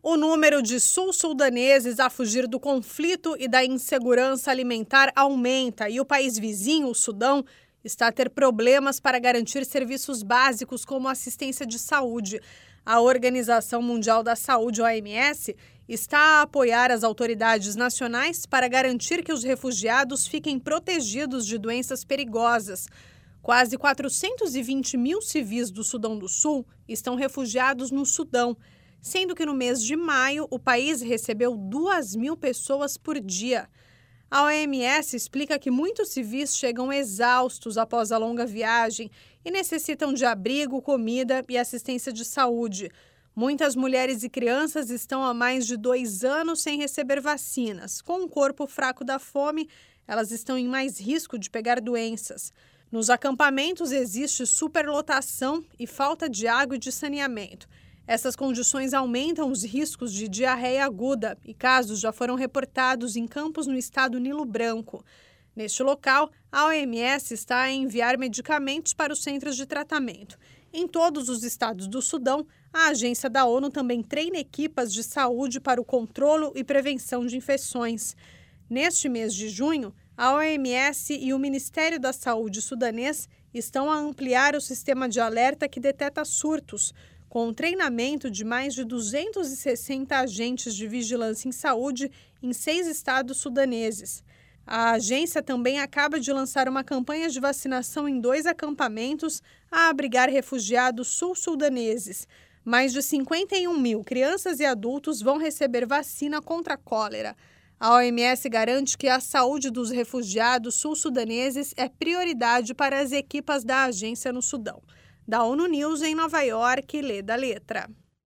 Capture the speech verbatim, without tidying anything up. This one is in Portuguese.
O número de sul-sudaneses a fugir do conflito e da insegurança alimentar aumenta e o país vizinho, o Sudão, está a ter problemas para garantir serviços básicos como assistência de saúde. A Organização Mundial da Saúde, O M S, está a apoiar as autoridades nacionais para garantir que os refugiados fiquem protegidos de doenças perigosas. Quase quatrocentos e vinte mil civis do Sudão do Sul estão refugiados no Sudão, sendo que no mês de maio o país recebeu duas mil pessoas por dia. A O M S explica que muitos civis chegam exaustos após a longa viagem e necessitam de abrigo, comida e assistência de saúde. Muitas mulheres e crianças estão há mais de dois anos sem receber vacinas. Com o corpo fraco da fome, elas estão em mais risco de pegar doenças. Nos acampamentos existe superlotação e falta de água e de saneamento. Essas condições aumentam os riscos de diarreia aguda e casos já foram reportados em campos no estado Nilo Branco. Neste local, a O M S está a enviar medicamentos para os centros de tratamento. Em todos os estados do Sudão, a agência da ONU também treina equipas de saúde para o controle e prevenção de infecções. Neste mês de junho, a O M S e o Ministério da Saúde sudanês estão a ampliar o sistema de alerta que deteta surtos, com o treinamento de mais de duzentos e sessenta agentes de vigilância em saúde em seis estados sudaneses. A agência também acaba de lançar uma campanha de vacinação em dois acampamentos a abrigar refugiados sul-sudaneses. Mais de cinquenta e um mil crianças e adultos vão receber vacina contra a cólera. A O M S garante que a saúde dos refugiados sul-sudaneses é prioridade para as equipas da agência no Sudão. Da ONU News em Nova York, Lê da Letra.